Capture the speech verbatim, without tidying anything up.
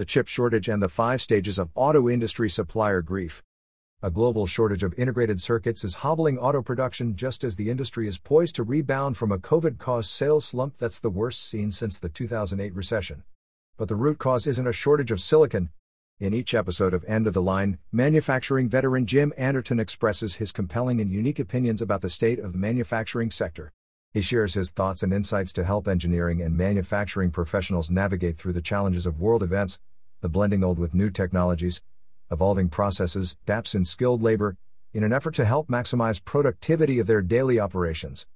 the chip shortage and the five stages of auto industry supplier grief. A global shortage of integrated circuits is hobbling auto production just as the industry is poised to rebound from a COVID-caused sales slump that's the worst seen since the two thousand eight recession. But the root cause isn't a shortage of silicon. In each episode of End of the Line, manufacturing veteran Jim Anderton expresses his compelling and unique opinions about the state of the manufacturing sector. He shares his thoughts and insights to help engineering and manufacturing professionals navigate through the challenges of world events, the blending old with new technologies, evolving processes, gaps in skilled labor, in an effort to help maximize productivity of their daily operations.